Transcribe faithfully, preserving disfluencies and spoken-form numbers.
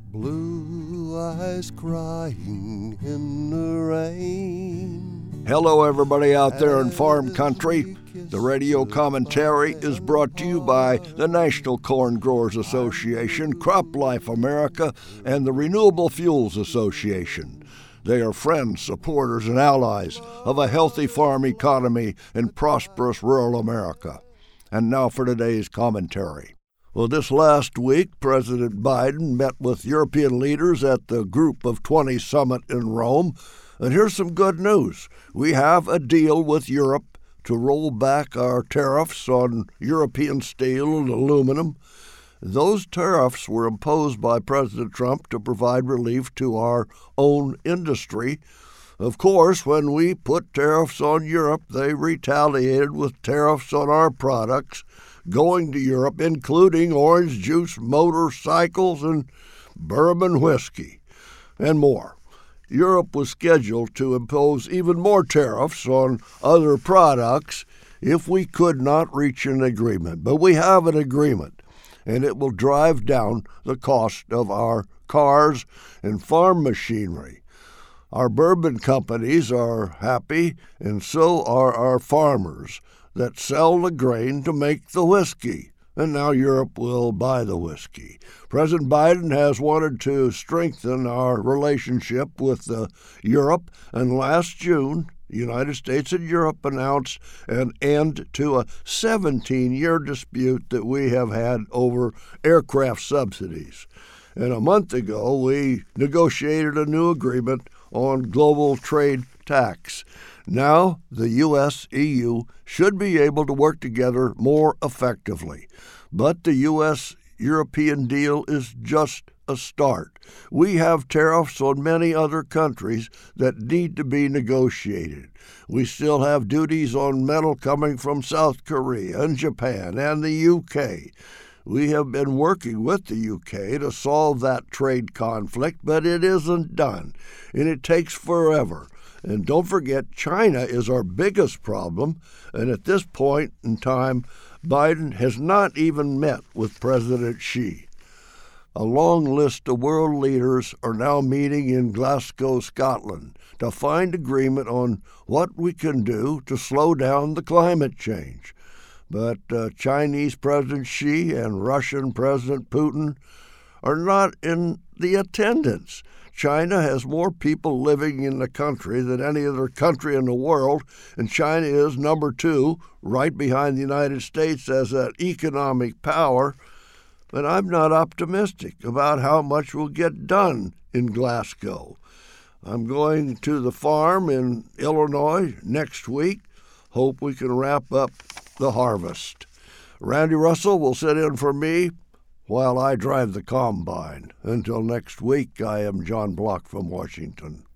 Blue eyes crying in the rain. Hello, everybody out there in farm country. The radio commentary is brought to you by the National Corn Growers Association, CropLife America, and the Renewable Fuels Association. They are friends, supporters, and allies of a healthy farm economy in prosperous rural America. And now for today's commentary. Well, this last week, President Biden met with European leaders at the Group of twenty summit in Rome. And here's some good news. We have a deal with Europe to roll back our tariffs on European steel and aluminum. Those tariffs were imposed by President Trump to provide relief to our own industry. Of course, when we put tariffs on Europe, they retaliated with tariffs on our products going to Europe, including orange juice, motorcycles, and bourbon whiskey, and more. Europe was scheduled to impose even more tariffs on other products if we could not reach an agreement. But we have an agreement, and it will drive down the cost of our cars and farm machinery. Our bourbon companies are happy, and so are our farmers that sell the grain to make the whiskey. And now Europe will buy the whiskey. President Biden has wanted to strengthen our relationship with uh, Europe, and last June, the United States and Europe announced an end to a seventeen-year dispute that we have had over aircraft subsidies. And a month ago, we negotiated a new agreement on global trade tax. Now, the U S E U should be able to work together more effectively. But the U S European deal is just a start. We have tariffs on many other countries that need to be negotiated. We still have duties on metal coming from South Korea and Japan and the U K. We have been working with the U K to solve that trade conflict, but it isn't done, and it takes forever. And don't forget, China is our biggest problem, and at this point in time, Biden has not even met with President Xi. A long list of world leaders are now meeting in Glasgow, Scotland, to find agreement on what we can do to slow down the climate change. But uh, Chinese President Xi and Russian President Putin are not in the attendance. China has more people living in the country than any other country in the world, and China is number two, right behind the United States as an economic power. But I'm not optimistic about how much will get done in Glasgow. I'm going to the farm in Illinois next week. Hope we can wrap up the harvest. Randy Russell will sit in for me while I drive the combine. Until next week, I am John Block from Washington.